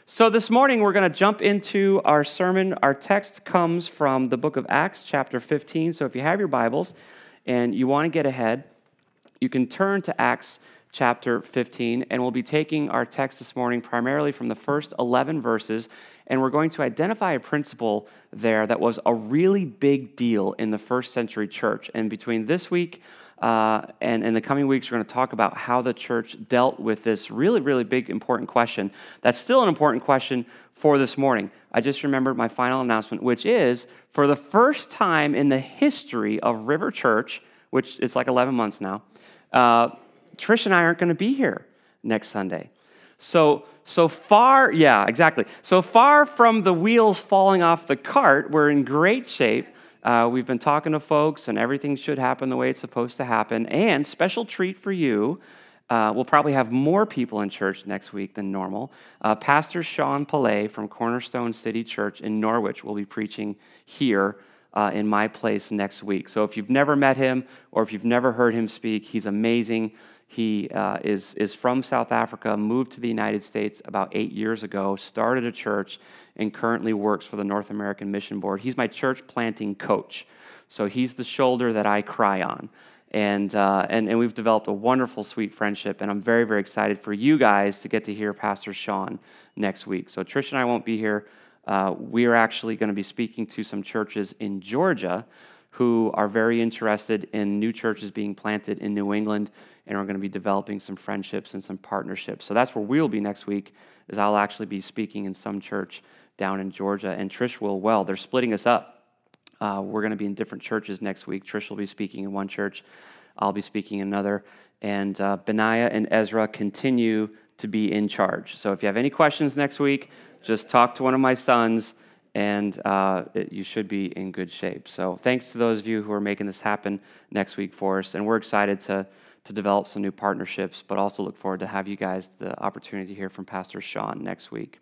So this morning, we're going to jump into our sermon. Our text comes from the book of Acts, chapter 15. So if you have your Bibles and you want to get ahead, you can turn to Acts chapter 15, and we'll be taking our text this morning primarily from the first 11 verses, and we're going to identify a principle there that was a really big deal in the first century church. And between this week and in the coming weeks, we're going to talk about how the church dealt with this really, really big, important question. That's still an important question for this morning. I just remembered my final announcement, which is, for the first time in the history of River Church, which it's like 11 months now, Trish and I aren't going to be here next Sunday. So far, yeah, exactly. So far from the wheels falling off the cart, we're in great shape. We've been talking to folks, and everything should happen the way it's supposed to happen. And special treat for you, we'll probably have more people in church next week than normal. Pastor Sean Pillay from Cornerstone City Church in Norwich will be preaching here in my place next week. So if you've never met him or if you've never heard him speak, he's amazing. He is from South Africa, moved to the United States about 8 years ago, started a church, and currently works for the North American Mission Board. He's my church planting coach. So he's the shoulder that I cry on. And we've developed a wonderful, sweet friendship, and I'm very, very excited for you guys to get to hear Pastor Sean next week. So Trish and I won't be here. We are actually going to be speaking to some churches in Georgia who are very interested in new churches being planted in New England, and we're going to be developing some friendships and some partnerships. So that's where we'll be next week, is I'll actually be speaking in some church down in Georgia, and Trish will, well, they're splitting us up. We're going to be in different churches next week. Trish will be speaking in one church. I'll be speaking in another. And Benaiah and Ezra continue to be in charge. So if you have any questions next week, just talk to one of my sons, and you should be in good shape. So thanks to those of you who are making this happen next week for us. And we're excited to develop some new partnerships, but also look forward to have you guys the opportunity to hear from Pastor Sean next week.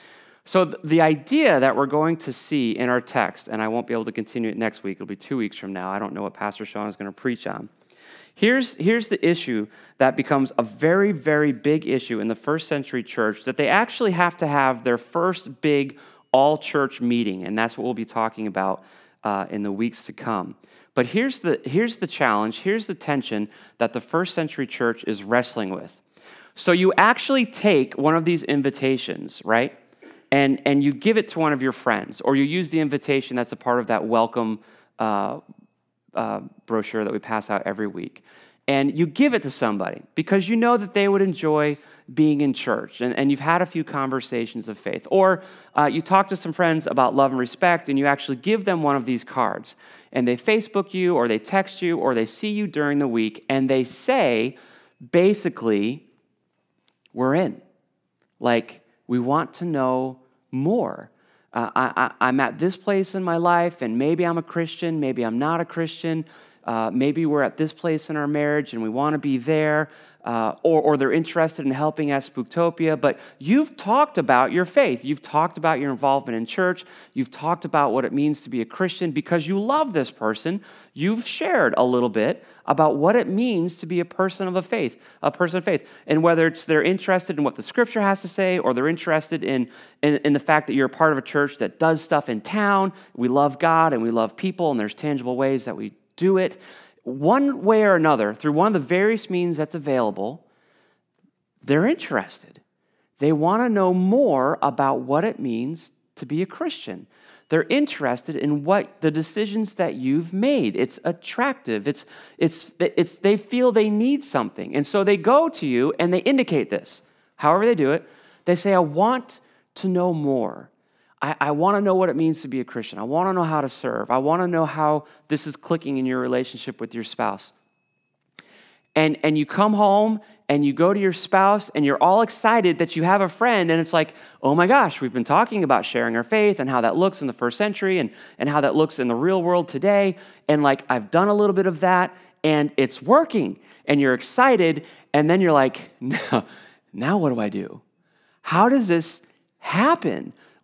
So the idea that we're going to see in our text, and I won't be able to continue it next week, it'll be 2 weeks from now. I don't know what Pastor Sean is going to preach on. Here's the issue that becomes a very, very big issue in the first century church, that they actually have to have their first big all-church meeting, and that's what we'll be talking about in the weeks to come. But here's the challenge, here's the tension that the first century church is wrestling with. So you actually take one of these invitations, right? And you give it to one of your friends, or you use the invitation that's a part of that welcome brochure that we pass out every week. And you give it to somebody because you know that they would enjoy being in church, and you've had a few conversations of faith. Or you talk to some friends about love and respect, and you actually give them one of these cards. And they Facebook you, or they text you, or they see you during the week, and they say, basically, we're in. Like, we want to know more. I'm at this place in my life, and maybe I'm a Christian, maybe I'm not a Christian. Maybe we're at this place in our marriage and we want to be there, or they're interested in helping at Spooktopia. But you've talked about your faith. You've talked about your involvement in church. You've talked about what it means to be a Christian because you love this person. You've shared a little bit about what it means to be a person of faith. And whether it's they're interested in what the Scripture has to say, or they're interested in the fact that you're a part of a church that does stuff in town. We love God and we love people, and there's tangible ways that we do it. One way or another, through one of the various means that's available, they're interested. They want to know more about what it means to be a Christian. They're interested in what the decisions that you've made. It's attractive. It's they feel they need something. And so they go to you and they indicate this. However they do it, they say, I want to know more. I want to know what it means to be a Christian. I want to know how to serve. I want to know how this is clicking in your relationship with your spouse. And you come home and you go to your spouse and you're all excited that you have a friend, and it's like, oh my gosh, we've been talking about sharing our faith and how that looks in the first century and how that looks in the real world today. And like, I've done a little bit of that and it's working. And you're excited, and then you're like, now what do I do? How does this happen? Like,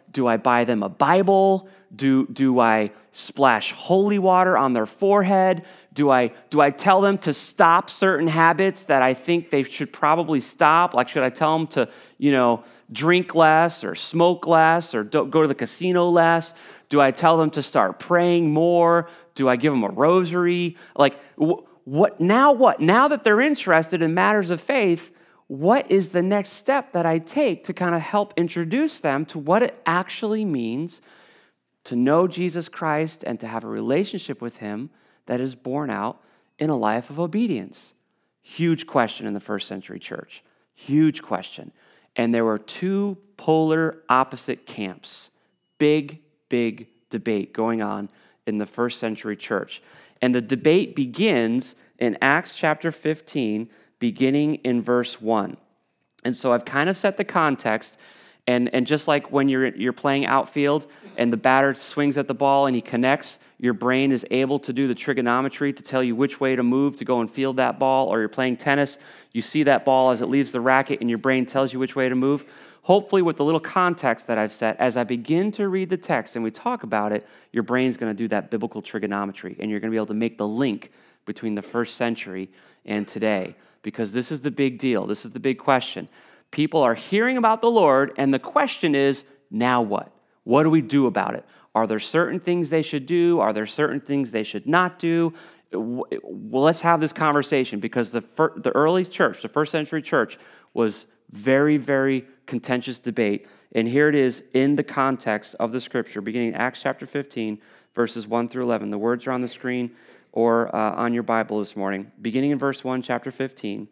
do I buy them a Bible? Do I splash holy water on their forehead? Do I tell them to stop certain habits that I think they should probably stop? Like, should I tell them to, drink less or smoke less or don't go to the casino less? Do I tell them to start praying more? Do I give them a rosary? Like, what? Now that they're interested in matters of faith, what is the next step that I take to kind of help introduce them to what it actually means to know Jesus Christ and to have a relationship with him that is born out in a life of obedience? Huge question in the first century church. Huge question. And there were two polar opposite camps. Big debate going on in the first century church. And the debate begins in Acts chapter 15, beginning in verse 1. And so I've kind of set the context, and just like when you're playing outfield and the batter swings at the ball and he connects, your brain is able to do the trigonometry to tell you which way to move to go and field that ball, or you're playing tennis, you see that ball as it leaves the racket and your brain tells you which way to move. Hopefully with the little context that I've set, as I begin to read the text and we talk about it, your brain's going to do that biblical trigonometry, and you're going to be able to make the link between the first century and today, because this is the big deal. This is the big question. People are hearing about the Lord, and the question is, now what? What do we do about it? Are there certain things they should do? Are there certain things they should not do? Well, let's have this conversation, because the early church, the first century church, was very contentious debate. And here it is in the context of the scripture, beginning Acts chapter 15, verses 1 through 11. The words are on the screen or on your Bible this morning. Beginning in verse 1, chapter 15.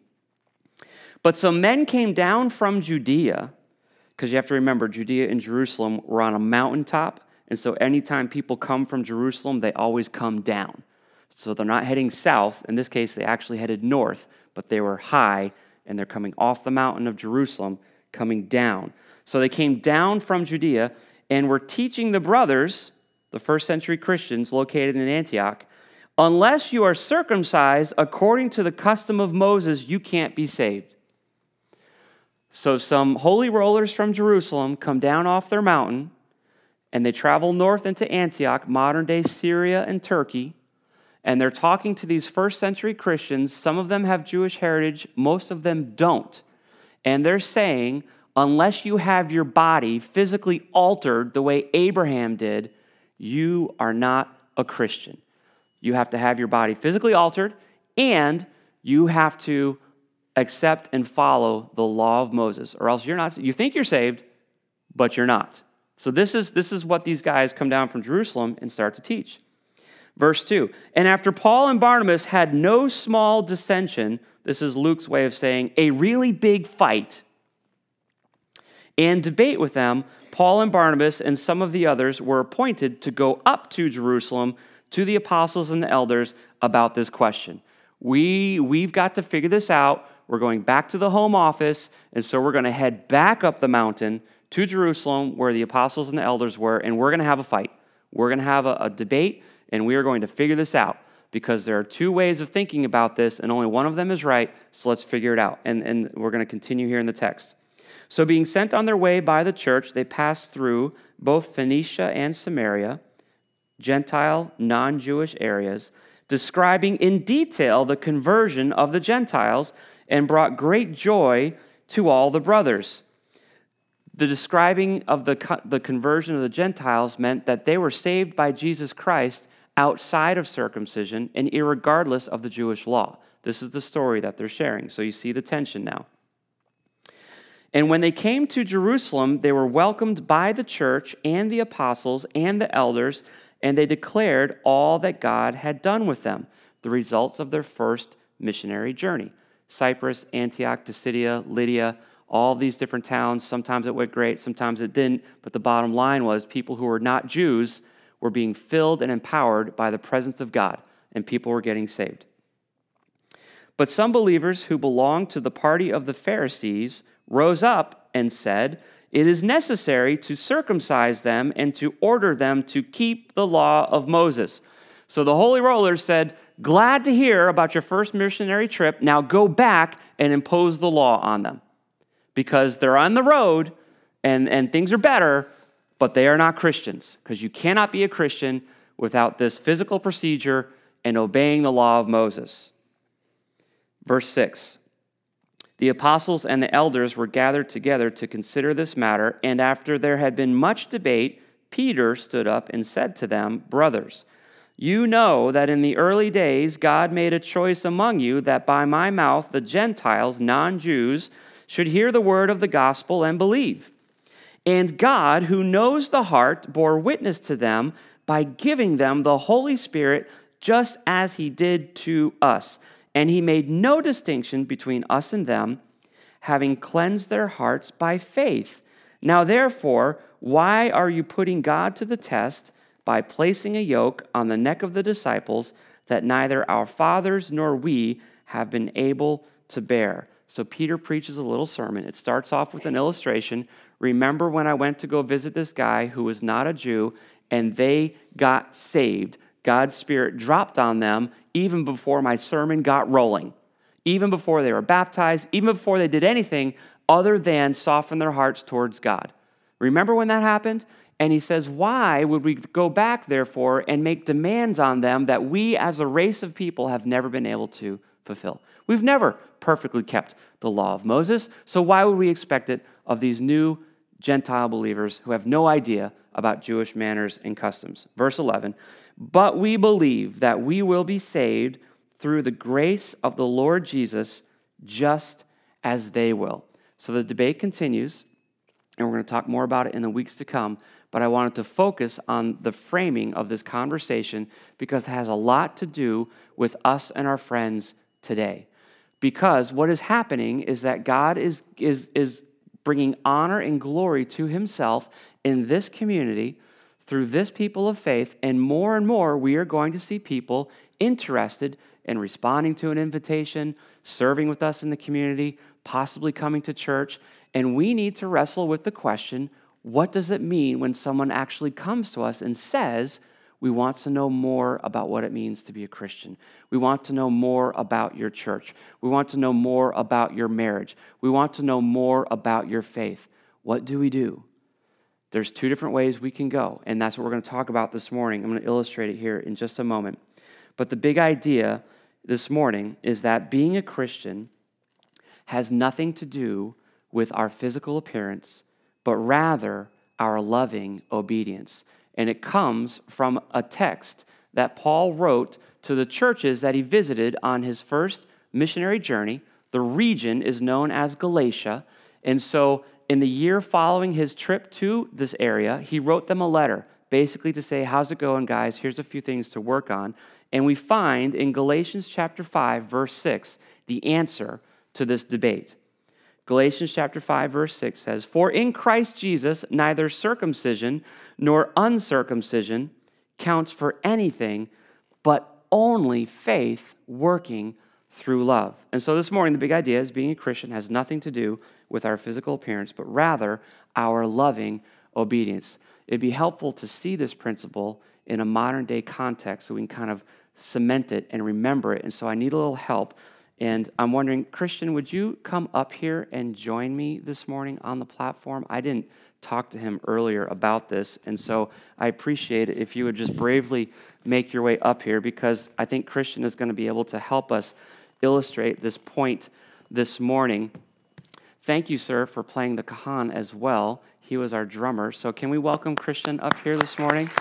But some men came down from Judea, because you have to remember, Judea and Jerusalem were on a mountaintop, and so anytime people come from Jerusalem, they always come down. So they're not heading south. In this case, they actually headed north, but they were high, and they're coming off the mountain of Jerusalem, coming down. So they came down from Judea and were teaching the brothers, the first century Christians located in Antioch, unless you are circumcised according to the custom of Moses, you can't be saved. So some holy rollers from Jerusalem come down off their mountain, and they travel north into Antioch, modern-day Syria and Turkey, and they're talking to these first-century Christians. Some of them have Jewish heritage, most of them don't. And they're saying, unless you have your body physically altered the way Abraham did, you are not a Christian. You have to have your body physically altered, and you have to accept and follow the law of Moses, or else you're not. You think you're saved, but you're not. So this is what these guys come down from Jerusalem and start to teach. Verse 2, and after Paul and Barnabas had no small dissension, this is Luke's way of saying a really big fight, and debate with them, Paul and Barnabas and some of the others were appointed to go up to Jerusalem to the apostles and the elders about this question. We've got to figure this out. We're going back to the home office, and so we're going to head back up the mountain to Jerusalem where the apostles and the elders were, and we're going to have a fight. We're going to have a debate, and we are going to figure this out, because there are two ways of thinking about this, and only one of them is right, so let's figure it out. And we're going to continue here in the text. So being sent on their way by the church, they passed through both Phoenicia and Samaria, Gentile, non-Jewish areas, describing in detail the conversion of the Gentiles, and brought great joy to all the brothers. The describing of the conversion of the Gentiles meant that they were saved by Jesus Christ outside of circumcision and irregardless of the Jewish law. This is the story that they're sharing. So you see the tension now. And when they came to Jerusalem, they were welcomed by the church and the apostles and the elders, and they declared all that God had done with them, the results of their first missionary journey. Cyprus, Antioch, Pisidia, Lydia, all these different towns. Sometimes it went great, sometimes it didn't. But the bottom line was people who were not Jews were being filled and empowered by the presence of God, and people were getting saved. But some believers who belonged to the party of the Pharisees rose up and said, "It is necessary to circumcise them and to order them to keep the law of Moses." So the Holy Rollers said, "Glad to hear about your first missionary trip. Now go back and impose the law on them." Because they're on the road and things are better, but they are not Christians, because you cannot be a Christian without this physical procedure and obeying the law of Moses. Verse 6, the apostles and the elders were gathered together to consider this matter, and after there had been much debate, Peter stood up and said to them, brothers, you know that in the early days God made a choice among you that by my mouth the Gentiles, non-Jews, should hear the word of the gospel and believe. And God, who knows the heart, bore witness to them by giving them the Holy Spirit just as he did to us. And he made no distinction between us and them, having cleansed their hearts by faith. Now therefore, why are you putting God to the test by placing a yoke on the neck of the disciples that neither our fathers nor we have been able to bear? So Peter preaches a little sermon. It starts off with an illustration. Remember when I went to go visit this guy who was not a Jew, and they got saved. God's Spirit dropped on them even before my sermon got rolling, even before they were baptized, even before they did anything other than soften their hearts towards God. Remember when that happened? And he says, why would we go back, therefore, and make demands on them that we as a race of people have never been able to fulfill? We've never perfectly kept the law of Moses, so why would we expect it of these new Gentile believers who have no idea about Jewish manners and customs? Verse 11, but we believe that we will be saved through the grace of the Lord Jesus, just as they will. So the debate continues, and we're going to talk more about it in the weeks to come, but I wanted to focus on the framing of this conversation because it has a lot to do with us and our friends today. Because what is happening is that God is bringing honor and glory to himself in this community through this people of faith, and more we are going to see people interested in responding to an invitation, serving with us in the community, possibly coming to church, and we need to wrestle with the question, what does it mean when someone actually comes to us and says, we want to know more about what it means to be a Christian. We want to know more about your church. We want to know more about your marriage. We want to know more about your faith. What do we do? There's two different ways we can go, and that's what we're going to talk about this morning. I'm going to illustrate it here in just a moment. But the big idea this morning is that being a Christian has nothing to do with our physical appearance, but rather our loving obedience. And it comes from a text that Paul wrote to the churches that he visited on his first missionary journey. The region is known as Galatia. And so in the year following his trip to this area, he wrote them a letter, basically to say, how's it going, guys? Here's a few things to work on. And we find in Galatians chapter 5, verse 6, the answer to this debate. Galatians chapter 5, verse 6 says, for in Christ Jesus, neither circumcision nor uncircumcision counts for anything, but only faith working through love. And so this morning, the big idea is being a Christian has nothing to do with our physical appearance, but rather our loving obedience. It'd be helpful to see this principle in a modern day context so we can kind of cement it and remember it. And so I need a little help. And I'm wondering, Christian, would you come up here and join me this morning on the platform? I didn't talk to him earlier about this, and so I appreciate it if you would just bravely make your way up here, because I think Christian is going to be able to help us illustrate this point this morning. Thank you, sir, for playing the cajon as well. He was our drummer. So can we welcome Christian up here this morning?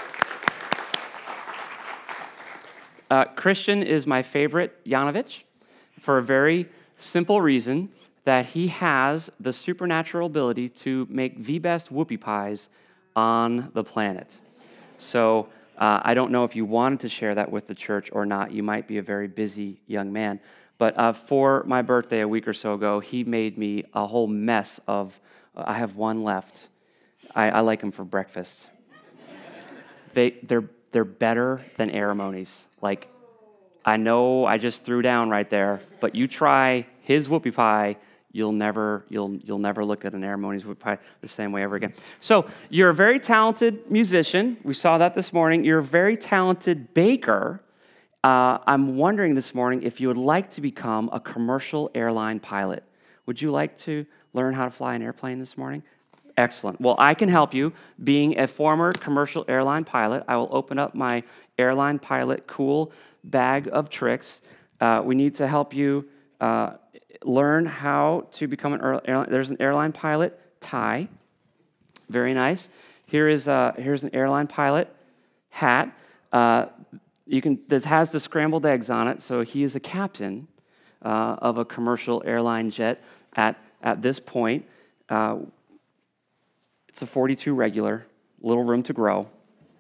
Christian is my favorite Yanovich, for a very simple reason that he has the supernatural ability to make the best whoopie pies on the planet. So I don't know if you wanted to share that with the church or not. You might be a very busy young man. But for my birthday a week or so ago, he made me a whole mess of, I have one left. I like them for breakfast. They're better than Aramoni's. Like, I know I just threw down right there, but you try his whoopie pie, you'll never look at an Aramoni's whoopie pie the same way ever again. So you're a very talented musician. We saw that this morning. You're a very talented baker. I'm wondering this morning if you would like to become a commercial airline pilot. Would you like to learn how to fly an airplane this morning? Excellent. Well, I can help you. Being a former commercial airline pilot, I will open up my airline pilot cool bag of tricks. We need to help you learn how to become an airline. There's an airline pilot tie. Very nice. Here's an airline pilot hat. This has the scrambled eggs on it, so he is a captain of a commercial airline jet at this point. It's a 42 regular, little room to grow.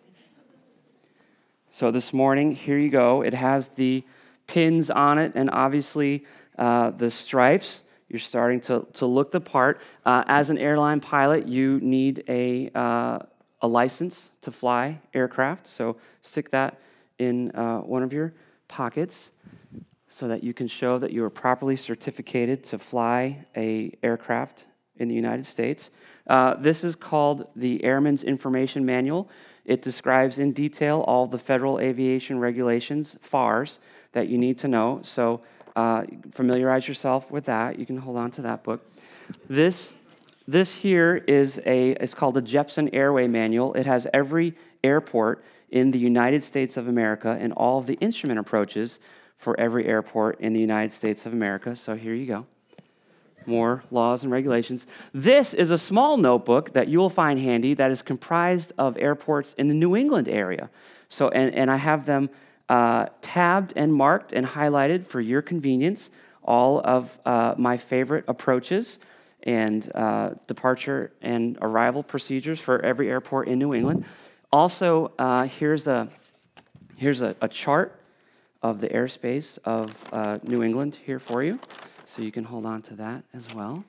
So this morning, here you go. It has the pins on it and obviously the stripes. You're starting to look the part. As an airline pilot, you need a license to fly aircraft. So stick that in one of your pockets so that you can show that you are properly certificated to fly a aircraft in the United States. This is called the Airman's Information Manual. It describes in detail all the federal aviation regulations, FARs, that you need to know. So familiarize yourself with that. You can hold on to that book. This here it's called a Jeppson Airway Manual. It has every airport in the United States of America and all of the instrument approaches for every airport in the United States of America. So here you go. More laws and regulations. This is a small notebook that you will find handy that is comprised of airports in the New England area. So, and I have them tabbed and marked and highlighted for your convenience, all of my favorite approaches and departure and arrival procedures for every airport in New England. Also, here's a chart of the airspace of New England here for you. So you can hold on to that as well.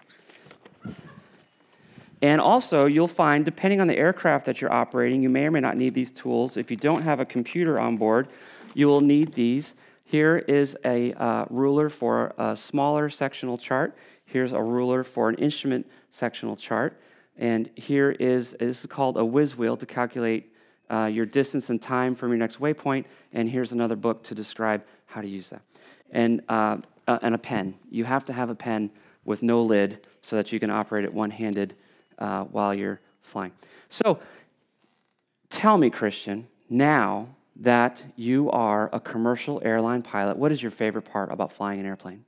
And also, you'll find, depending on the aircraft that you're operating, you may or may not need these tools. If you don't have a computer on board, you will need these. Here is a ruler for a smaller sectional chart. Here's a ruler for an instrument sectional chart. And this is called a whiz wheel to calculate your distance and time from your next waypoint. And here's another book to describe how to use that. And a pen. You have to have a pen with no lid so that you can operate it one-handed while you're flying. So tell me, Christian, now that you are a commercial airline pilot, what is your favorite part about flying an airplane?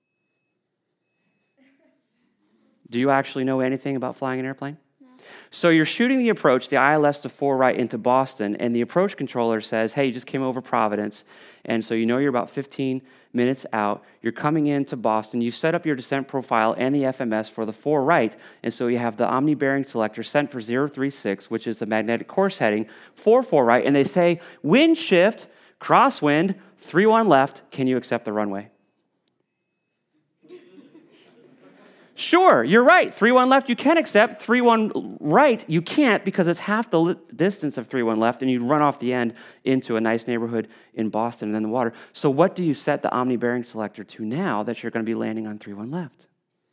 Do you actually know anything about flying an airplane? No. So you're shooting the approach, the ILS to 4 right into Boston, and the approach controller says, hey, you just came over Providence, and so you know you're about 15 minutes out. You're coming into Boston. You set up your descent profile and the FMS for the 4 right, and so you have the Omni bearing selector sent for 036, which is the magnetic course heading for 4 right, and they say, wind shift, crosswind, 31 left, can you accept the runway? Sure, you're right. 31 left you can accept. 31 right you can't because it's half the distance of 31 left, and you'd run off the end into a nice neighborhood in Boston and then the water. So what do you set the Omni bearing selector to now that you're going to be landing on 31 left?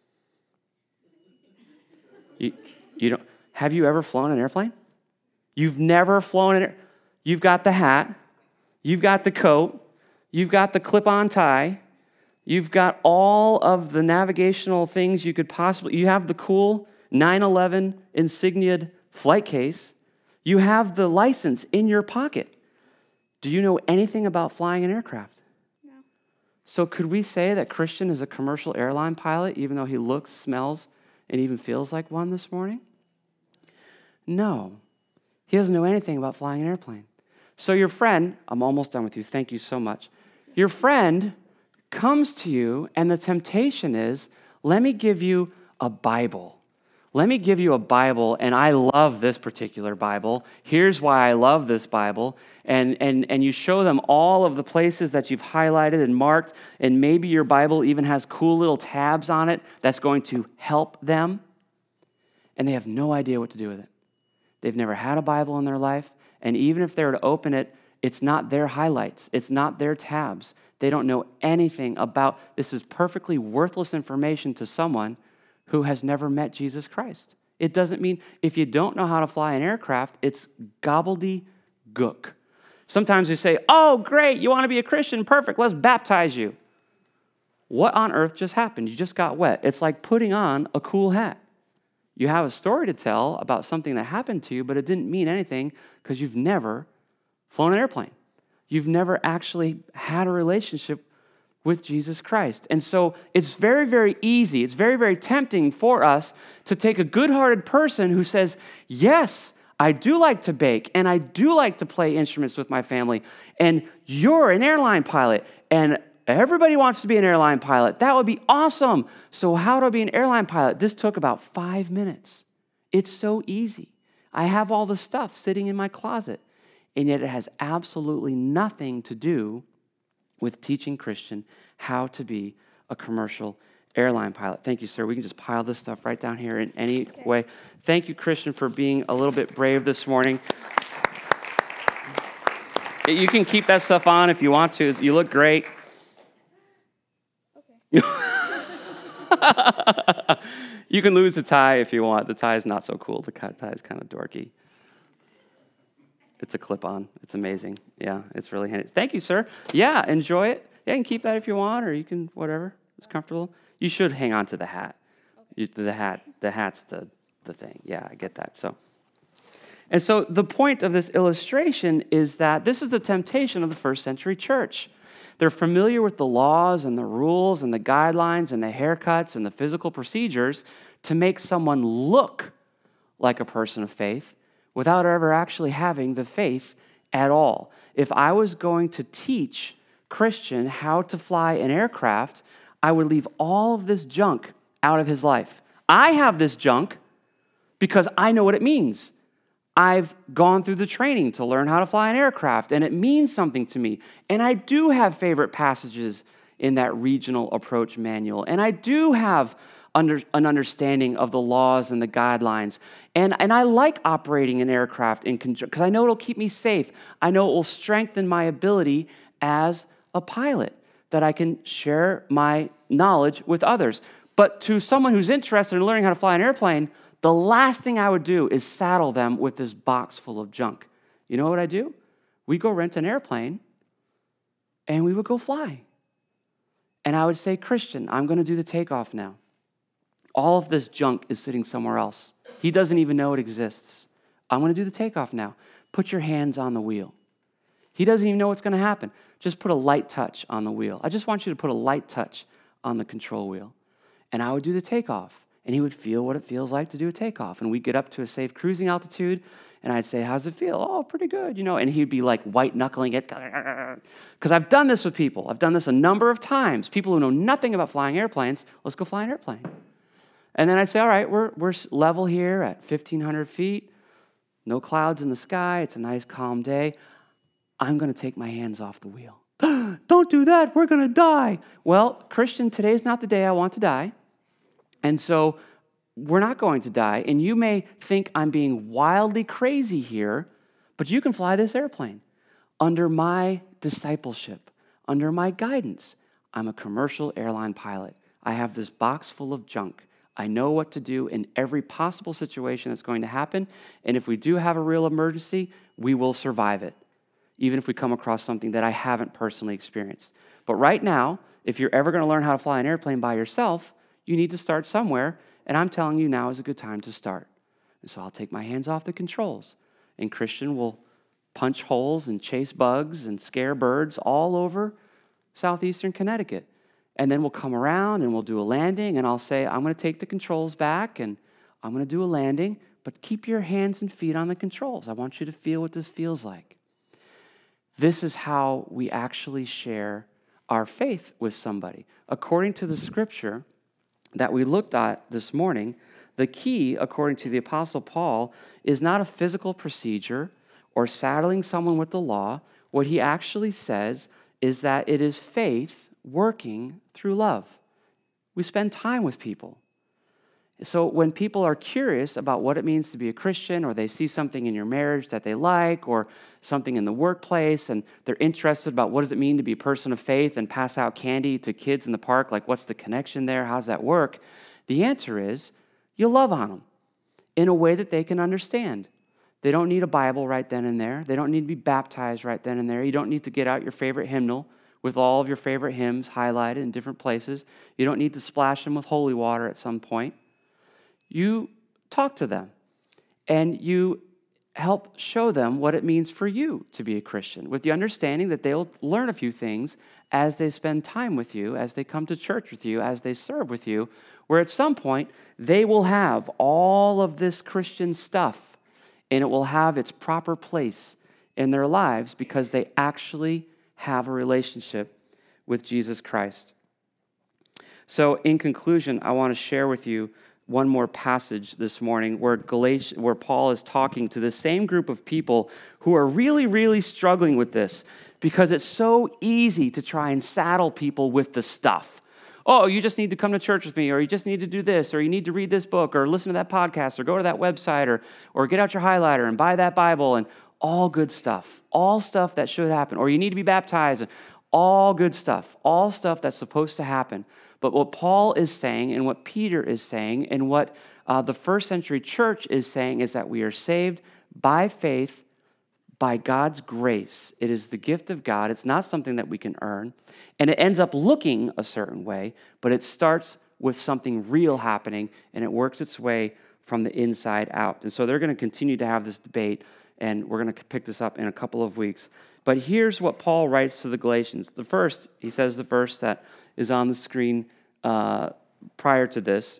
You don't. Have you ever flown an airplane? You've never flown an You've got the hat. You've got the coat. You've got the clip-on tie. You've got all of the navigational things you could possibly... You have the cool 9/11 insignia'd flight case. You have the license in your pocket. Do you know anything about flying an aircraft? No. So could we say that Christian is a commercial airline pilot, even though he looks, smells, and even feels like one this morning? No. He doesn't know anything about flying an airplane. So your friend... I'm almost done with you. Thank you so much. Your friend comes to you, and the temptation is, let me give you a Bible. Let me give you a Bible, and I love this particular Bible. Here's why I love this Bible. And you show them all of the places that you've highlighted and marked, and maybe your Bible even has cool little tabs on it that's going to help them, and they have no idea what to do with it. They've never had a Bible in their life, and even if they were to open it, it's not their highlights. It's not their tabs. They don't know anything about, this is perfectly worthless information to someone who has never met Jesus Christ. It doesn't mean, if you don't know how to fly an aircraft, it's gobbledygook. Sometimes we say, oh, great, you want to be a Christian? Perfect, let's baptize you. What on earth just happened? You just got wet. It's like putting on a cool hat. You have a story to tell about something that happened to you, but it didn't mean anything because you've never flown an airplane. You've never actually had a relationship with Jesus Christ. And so it's very, very easy. It's very, very tempting for us to take a good-hearted person who says, yes, I do like to bake, and I do like to play instruments with my family, and you're an airline pilot, and everybody wants to be an airline pilot. That would be awesome. So how do I be an airline pilot? This took about 5 minutes. It's so easy. I have all the stuff sitting in my closet, and yet it has absolutely nothing to do with teaching Christian how to be a commercial airline pilot. Thank you, sir. We can just pile this stuff right down here in any way. Thank you, Christian, for being a little bit brave this morning. You can keep that stuff on if you want to. You look great. Okay. You can lose the tie if you want. The tie is not so cool. The tie is kind of dorky. It's a clip-on. It's amazing. Yeah, it's really handy. Thank you, sir. Yeah, enjoy it. Yeah, you can keep that if you want, or you can, whatever. It's comfortable. You should hang on to the hat. The hat's the thing. Yeah, I get that. And so the point of this illustration is that this is the temptation of the first century church. They're familiar with the laws and the rules and the guidelines and the haircuts and the physical procedures to make someone look like a person of faith without ever actually having the faith at all. If I was going to teach Christian how to fly an aircraft, I would leave all of this junk out of his life. I have this junk because I know what it means. I've gone through the training to learn how to fly an aircraft, and it means something to me. And I do have favorite passages in that regional approach manual, and I do have an understanding of the laws and the guidelines. And I like operating an aircraft in conjunction because I know it'll keep me safe. I know it will strengthen my ability as a pilot, that I can share my knowledge with others. But to someone who's interested in learning how to fly an airplane, the last thing I would do is saddle them with this box full of junk. You know what I do? We go rent an airplane, and we would go fly. And I would say, Christian, I'm going to do the takeoff now. All of this junk is sitting somewhere else. He doesn't even know it exists. I'm going to do the takeoff now. Put your hands on the wheel. He doesn't even know what's going to happen. Just put a light touch on the wheel. I just want you to put a light touch on the control wheel. And I would do the takeoff, and he would feel what it feels like to do a takeoff. And we'd get up to a safe cruising altitude, and I'd say, how's it feel? Oh, pretty good, And he'd be like white-knuckling it. Because I've done this with people. I've done this a number of times. People who know nothing about flying airplanes, let's go fly an airplane. And then I'd say, all right, we're level here at 1,500 feet. No clouds in the sky. It's a nice, calm day. I'm going to take my hands off the wheel. Don't do that. We're going to die. Well, Christian, today's not the day I want to die. And so we're not going to die. And you may think I'm being wildly crazy here, but you can fly this airplane under my discipleship, under my guidance. I'm a commercial airline pilot. I have this box full of junk. I know what to do in every possible situation that's going to happen. And if we do have a real emergency, we will survive it, even if we come across something that I haven't personally experienced. But right now, if you're ever going to learn how to fly an airplane by yourself, you need to start somewhere. And I'm telling you, now is a good time to start. And so I'll take my hands off the controls. And Christian will punch holes and chase bugs and scare birds all over southeastern Connecticut. And then we'll come around and we'll do a landing, and I'll say, I'm going to take the controls back, and I'm going to do a landing, but keep your hands and feet on the controls. I want you to feel what this feels like. This is how we actually share our faith with somebody. According to the scripture that we looked at this morning, the key, according to the Apostle Paul, is not a physical procedure or saddling someone with the law. What he actually says is that it is faith working through love. We spend time with people. So when people are curious about what it means to be a Christian, or they see something in your marriage that they like, or something in the workplace, and they're interested about what does it mean to be a person of faith and pass out candy to kids in the park, like what's the connection there, how does that work? The answer is you love on them in a way that they can understand. They don't need a Bible right then and there. They don't need to be baptized right then and there. You don't need to get out your favorite hymnal with all of your favorite hymns highlighted in different places. You don't need to splash them with holy water at some point. You talk to them and you help show them what it means for you to be a Christian, with the understanding that they'll learn a few things as they spend time with you, as they come to church with you, as they serve with you, where at some point they will have all of this Christian stuff and it will have its proper place in their lives because they actually have a relationship with Jesus Christ. So in conclusion, I want to share with you one more passage this morning where Paul is talking to the same group of people who are really, really struggling with this because it's so easy to try and saddle people with the stuff. Oh, you just need to come to church with me, or you just need to do this, or you need to read this book, or listen to that podcast, or go to that website, or get out your highlighter and buy that Bible, and all good stuff, all stuff that should happen, or you need to be baptized, all good stuff, all stuff that's supposed to happen. But what Paul is saying and what Peter is saying and what the first century church is saying is that we are saved by faith, by God's grace. It is the gift of God. It's not something that we can earn. And it ends up looking a certain way, but it starts with something real happening, and it works its way from the inside out. And so they're going to continue to have this debate, and we're going to pick this up in a couple of weeks. But here's what Paul writes to the Galatians. He says the verse that is on the screen prior to this.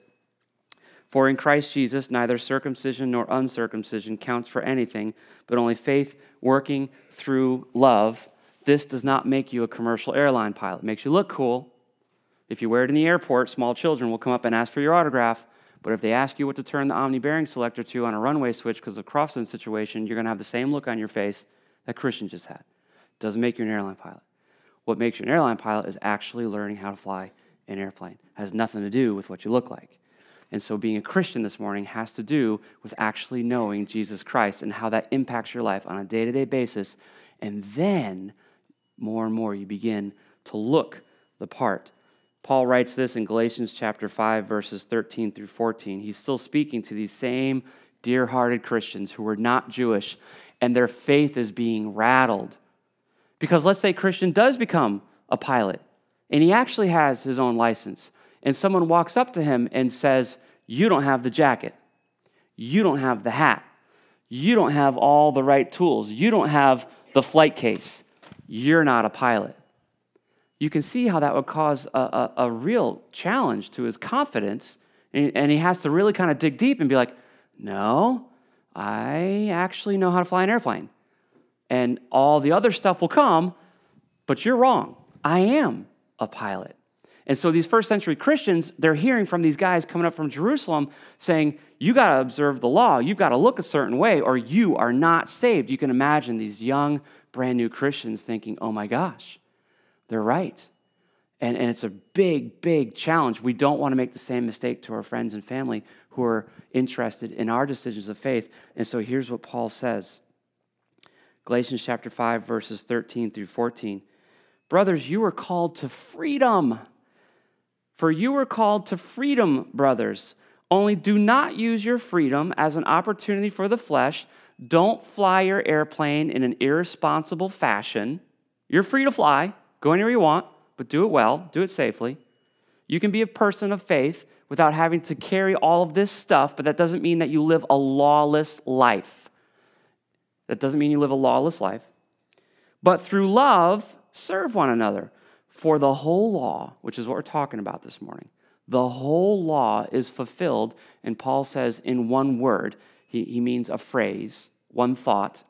For in Christ Jesus, neither circumcision nor uncircumcision counts for anything, but only faith working through love. This does not make you a commercial airline pilot. It makes you look cool. If you wear it in the airport, small children will come up and ask for your autograph. But if they ask you what to turn the Omni bearing selector to on a runway switch because of the crosswind situation, you're going to have the same look on your face that Christian just had. Doesn't make you an airline pilot. What makes you an airline pilot is actually learning how to fly an airplane. It has nothing to do with what you look like. And so being a Christian this morning has to do with actually knowing Jesus Christ and how that impacts your life on a day-to-day basis. And then, more and more, you begin to look the part. Paul writes this in Galatians chapter 5, verses 13 through 14. He's still speaking to these same dear-hearted Christians who were not Jewish, and their faith is being rattled. Because let's say Christian does become a pilot, and he actually has his own license, and someone walks up to him and says, you don't have the jacket, you don't have the hat, you don't have all the right tools, you don't have the flight case, you're not a pilot. You can see how that would cause a real challenge to his confidence, and he has to really kind of dig deep and be like, no, I actually know how to fly an airplane. And all the other stuff will come, but you're wrong. I am a pilot. And so these first century Christians, they're hearing from these guys coming up from Jerusalem saying, you got to observe the law. You've got to look a certain way or you are not saved. You can imagine these young, brand new Christians thinking, oh my gosh, they're right. And it's a big, big challenge. We don't want to make the same mistake to our friends and family who are interested in our decisions of faith. And so here's what Paul says. Galatians chapter 5, verses 13 through 14. Brothers, you were called to freedom. For you were called to freedom, brothers. Only do not use your freedom as an opportunity for the flesh. Don't fly your airplane in an irresponsible fashion. You're free to fly. Go anywhere you want, but do it well. Do it safely. You can be a person of faith without having to carry all of this stuff, but that doesn't mean that you live a lawless life. That doesn't mean you live a lawless life. But through love, serve one another. For the whole law, which is what we're talking about this morning, the whole law is fulfilled, and Paul says in one word, he means a phrase, one thought.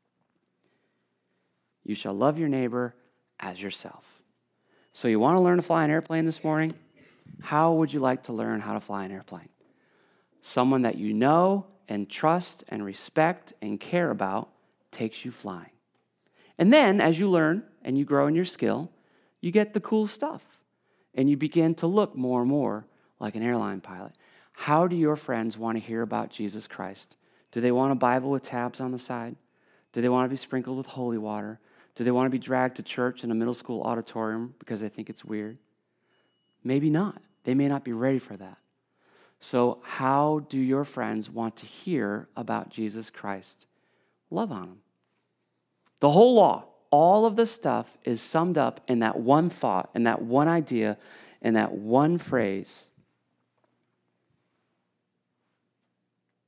You shall love your neighbor as yourself. So you want to learn to fly an airplane this morning? How would you like to learn how to fly an airplane? Someone that you know and trust and respect and care about takes you flying. And then as you learn and you grow in your skill, you get the cool stuff and you begin to look more and more like an airline pilot. How do your friends want to hear about Jesus Christ? Do they want a Bible with tabs on the side? Do they want to be sprinkled with holy water? Do they want to be dragged to church in a middle school auditorium because they think it's weird? Maybe not. They may not be ready for that. So how do your friends want to hear about Jesus Christ? Love on them. The whole law, all of this stuff is summed up in that one thought, in that one idea, in that one phrase.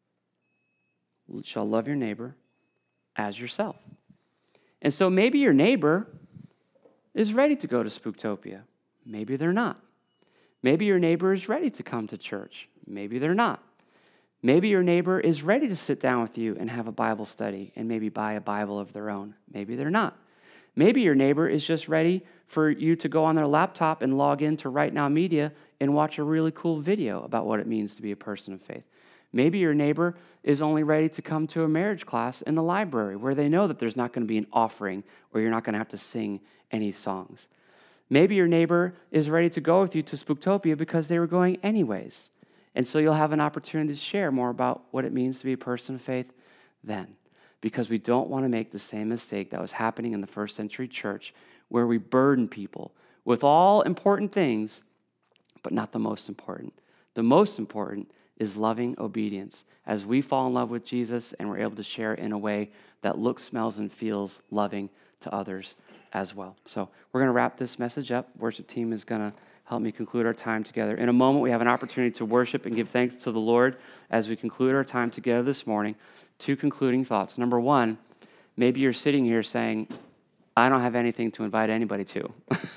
shall love your neighbor as yourself. And so maybe your neighbor is ready to go to Spooktopia. Maybe they're not. Maybe your neighbor is ready to come to church. Maybe they're not. Maybe your neighbor is ready to sit down with you and have a Bible study and maybe buy a Bible of their own. Maybe they're not. Maybe your neighbor is just ready for you to go on their laptop and log into Right Now Media and watch a really cool video about what it means to be a person of faith. Maybe your neighbor is only ready to come to a marriage class in the library where they know that there's not going to be an offering or you're not going to have to sing any songs. Maybe your neighbor is ready to go with you to Spooktopia because they were going anyways. And so you'll have an opportunity to share more about what it means to be a person of faith then. Because we don't want to make the same mistake that was happening in the first century church where we burden people with all important things, but not the most important. The most important is loving obedience as we fall in love with Jesus and we're able to share in a way that looks, smells, and feels loving to others as well. So we're going to wrap this message up. Worship team is going to help me conclude our time together. In a moment, we have an opportunity to worship and give thanks to the Lord as we conclude our time together this morning. 2 concluding thoughts. Number 1, maybe you're sitting here saying, I don't have anything to invite anybody to.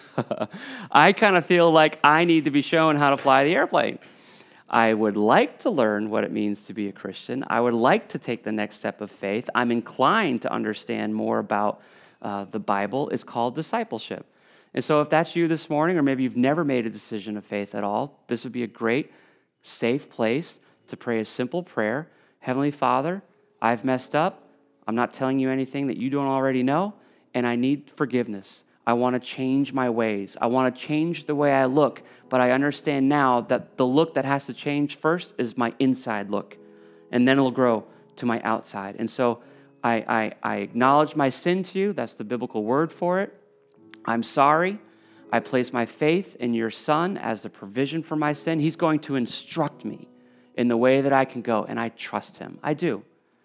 I kind of feel like I need to be shown how to fly the airplane. I would like to learn what it means to be a Christian. I would like to take the next step of faith. I'm inclined to understand more about the Bible. It's called discipleship. And so if that's you this morning, or maybe you've never made a decision of faith at all, this would be a great, safe place to pray a simple prayer. Heavenly Father, I've messed up. I'm not telling you anything that you don't already know, and I need forgiveness. I want to change my ways. I want to change the way I look, but I understand now that the look that has to change first is my inside look, and then it'll grow to my outside. And so I acknowledge my sin to you. That's the biblical word for it. I'm sorry. I place my faith in your Son as the provision for my sin. He's going to instruct me in the way that I can go, and I trust him. I do.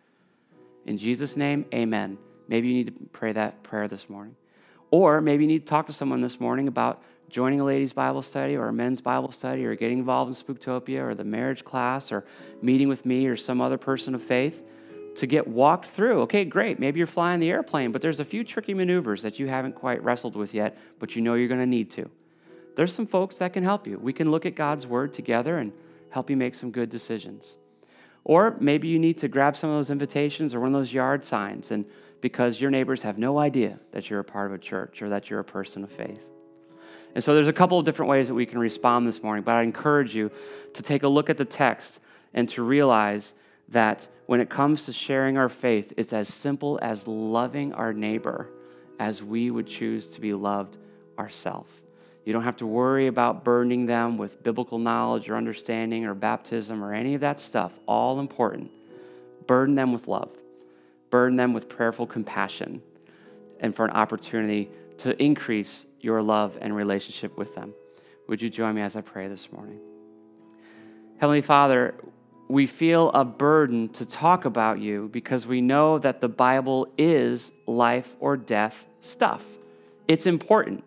In Jesus' name, amen. Maybe you need to pray that prayer this morning. Or maybe you need to talk to someone this morning about joining a ladies' Bible study or a men's Bible study or getting involved in Spooktopia or the marriage class or meeting with me or some other person of faith to get walked through. Okay, great. Maybe you're flying the airplane, but there's a few tricky maneuvers that you haven't quite wrestled with yet, but you know you're going to need to. There's some folks that can help you. We can look at God's word together and help you make some good decisions. Or maybe you need to grab some of those invitations or one of those yard signs, and because your neighbors have no idea that you're a part of a church or that you're a person of faith. And so there's a couple of different ways that we can respond this morning, but I encourage you to take a look at the text and to realize that when it comes to sharing our faith, it's as simple as loving our neighbor as we would choose to be loved ourselves. You don't have to worry about burdening them with biblical knowledge or understanding or baptism or any of that stuff. All important. Burden them with love. Burden them with prayerful compassion and for an opportunity to increase your love and relationship with them. Would you join me as I pray this morning? Heavenly Father, we feel a burden to talk about you because we know that the Bible is life or death stuff. It's important.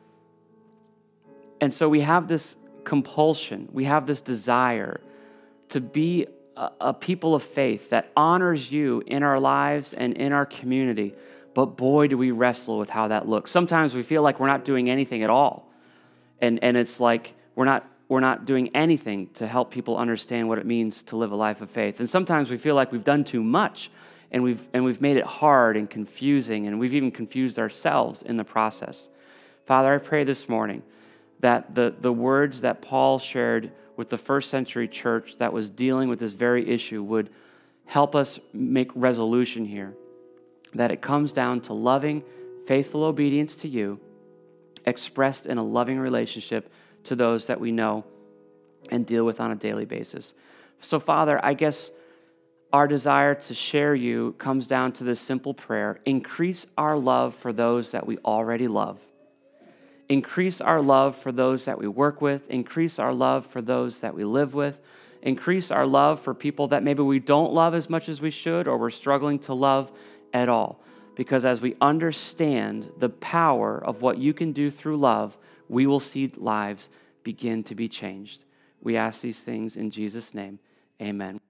And so we have this compulsion, we have this desire to be a people of faith that honors you in our lives and in our community. But boy, do we wrestle with how that looks. Sometimes we feel like we're not doing anything at all. And it's like we're not doing anything to help people understand what it means to live a life of faith. And sometimes we feel like we've done too much and we've made it hard and confusing, and we've even confused ourselves in the process. Father, I pray this morning that the words that Paul shared with the first century church that was dealing with this very issue would help us make resolution here, that it comes down to loving, faithful obedience to you, expressed in a loving relationship to those that we know and deal with on a daily basis. So, Father, I guess our desire to share you comes down to this simple prayer: increase our love for those that we already love. Increase our love for those that we work with. Increase our love for those that we live with. Increase our love for people that maybe we don't love as much as we should or we're struggling to love at all. Because as we understand the power of what you can do through love, we will see lives begin to be changed. We ask these things in Jesus' name. Amen.